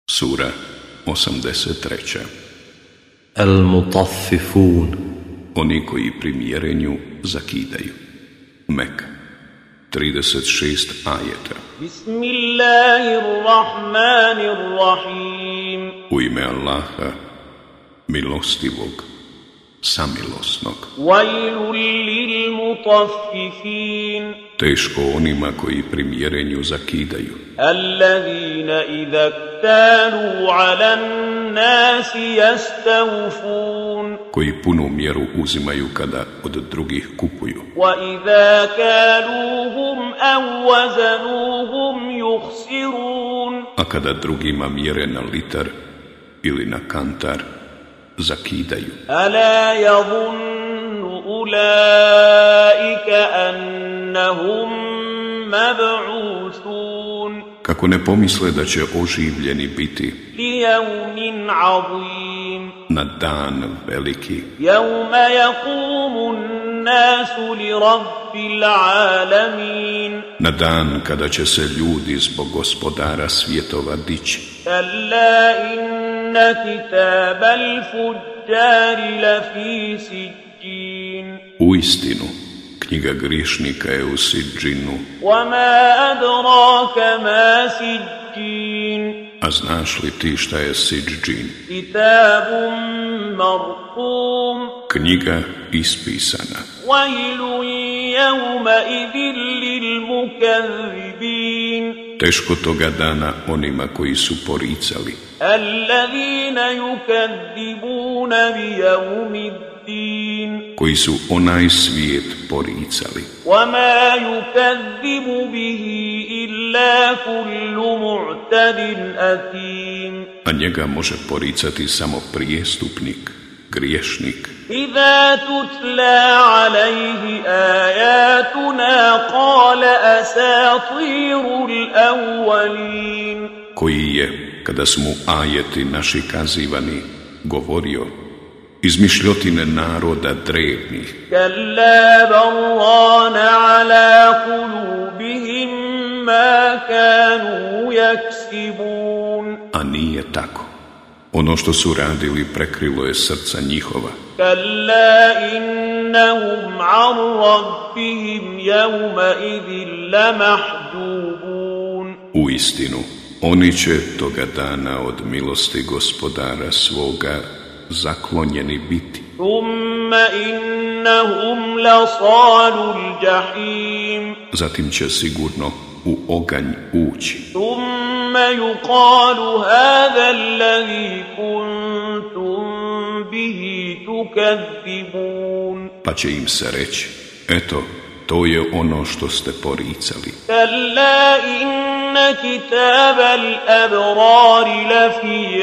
Sura 83. Al-Mutaffifun. Oni koji pri mjerenju zakidaju. Mek, 36 ajeta. Bismillahirrahmanirrahim. U ime Allaha, milostivog, samilosnog. Vajlul lil mutaffifin. Teško onima koji pri mjerenju zakidaju. Allazina idha ktalu ala nasi yastawfun. Koji punu mjeru uzimaju kada od drugih kupuju. Wa idha kaluhum aw wazanuhum yukhsirun. A kada drugima mjere na litar ili na kantar, zakidaju. Ala yadhunnu ulaika annahum mab'uthun. Kako ne pomisle da će oživljeni biti Li yawmin 'azim. na dan veliki, Yawma yaqumu an-nasu li rabbil 'alamin. na dan kada će se ljudi zbog gospodara svjetova dići. Kalla inna kitabal fujjari lafi sijjin. Uistinu, knjiga griješnika je u Sidžinu, Wama adraka ma sijjin. a znaš li ti šta je Sidžin? Kitabun marqum. Knjiga ispisana. Wailun yawma idhil lil mukaththibin. Teško toga dana onima koji su poricali, Alladhina yukaththibuna bi yawmiddin. koji su onaj svijet poricali. وما يكذب به إلا كل معتد أثيم. A njega može poricati samo prijestupnik, griješnik. إذا تتلى عليه آياتنا قال أساطير الأولين. Koji je, kada su mu ajeti naši kazivani, govorio: izmišljotine naroda drevnih. كلا بل ران على قلوبهم ما كانوا يكسبون. A nije tako. Ono što su radili prekrilo je srca njihova. كلا إنهم عن ربهم يومئذ لمحجوبون. Uistinu, oni će toga dana od milosti gospodara svoga zaklonjeni biti. ثم إنهم لصالو الجحيم. Zatim će sigurno u oganj ući. ثم يقال هذا الذي كنتم به تكذبون. Pa će im se reći: eto, to je ono što ste poricali. كلا إن كتاب الأبرار لفي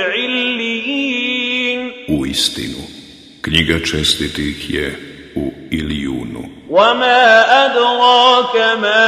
عليين. Uistinu, knjiga čestitih je u Ilijunu. وما أدراك ما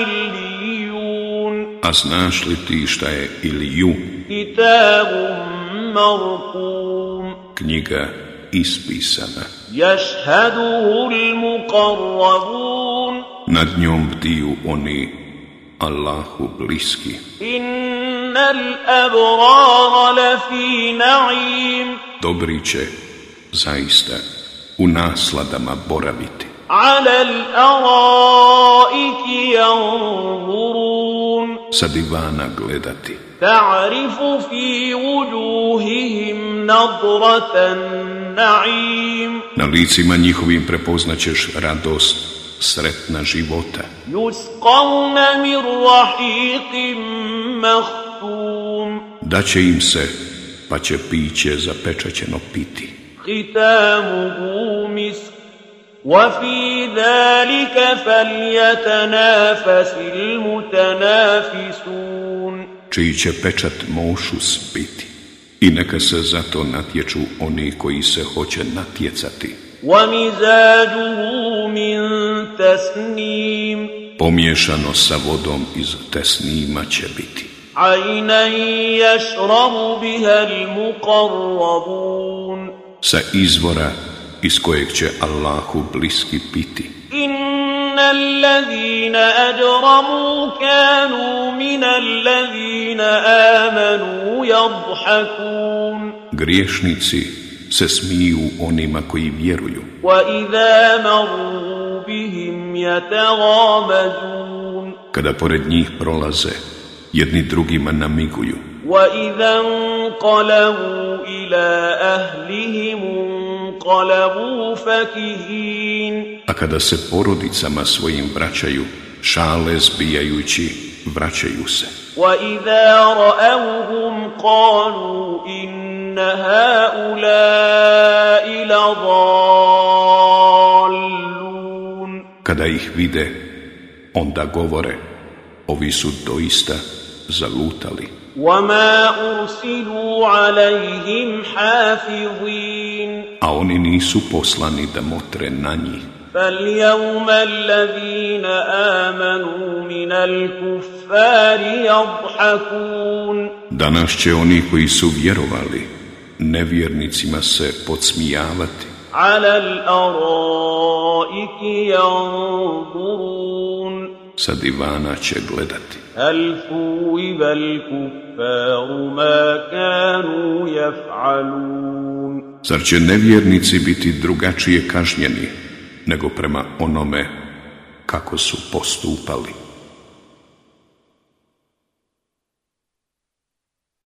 عليون. A znaš li ti šta je Ilijun? كتاب مرقوم. Knjiga ispisana. يشهده المقربون. Nad njom bdiju oni Allahu bliski. إن الأبرار لفي نعيم. Dobri će zaista u nasladama boraviti. على الأرائك ينظرون. Sa divana gledati. تعرف في وجوههم نضرة النعيم. Na licima njihovim prepoznaćeš radost sretna života. يسقون من رحيق مختوم. Daće im se, pa će piće zapečaćeno piti. ختامه مسك. وفي ذلك فليتنافس المتنافسون. Čiji će pečat mošus biti. I neka se zato natječu oni koji se hoće natjecati. ومزاجه من تسنيم. Pomiješano sa vodom iz tesnima će biti. عينا يشرب بها المقربون. Sa izvora iz kojeg će Allahu bliski piti. إن الذين أجرموا كانوا من الذين آمنوا يضحكون Griješnici se smiju onima koji vjeruju. وإذا مروا بهم يتغامزون Kada pored njih prolaze, jedni drugima namiguju. وإذا انقلبوا إلى أهلهم انقلبوا فكهين A kada se porodicama svojim vraćaju, šale zbijajući, vraćaju se. وإذا رأوهم قالوا إن هؤلاء لضالون Kada ih vide, onda govore, ovi su doista zalutali. وما أرسلوا عليهم حافظين A oni nisu poslani da motre na njih. فاليوم الذين آمنوا من الكفار يضحكون Danas će oni koji su vjerovali nevjernicima se podsmijavati. على الأرائك ينظرون Sa divana će gledati. هل ثوب الكفار ما كانوا يفعلون Zar će nevjernici biti drugačije kažnjeni nego prema onome kako su postupali?